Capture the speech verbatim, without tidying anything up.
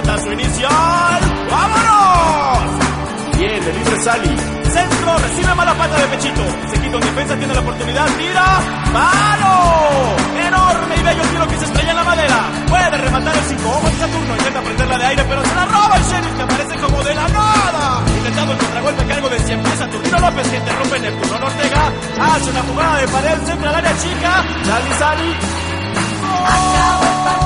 remata su inicial. ¡Vámonos! Bien, de libre Sally. Centro, recibe mala pata de pechito. Se quita un defensa, tiene la oportunidad, tira. ¡Palo! Enorme y bello tiro que se estrella en la madera. Puede rematar el cinco. Ojo en Saturno, intenta prenderla de aire, pero se la roba el Sheriff, que aparece como de la nada. Intentando el contragolpe a cargo de siempre Saturnino López, que interrumpe Neptuno Ortega. Hace una jugada de pared, centra al área chica. Sally, Sally. Acabó el partido.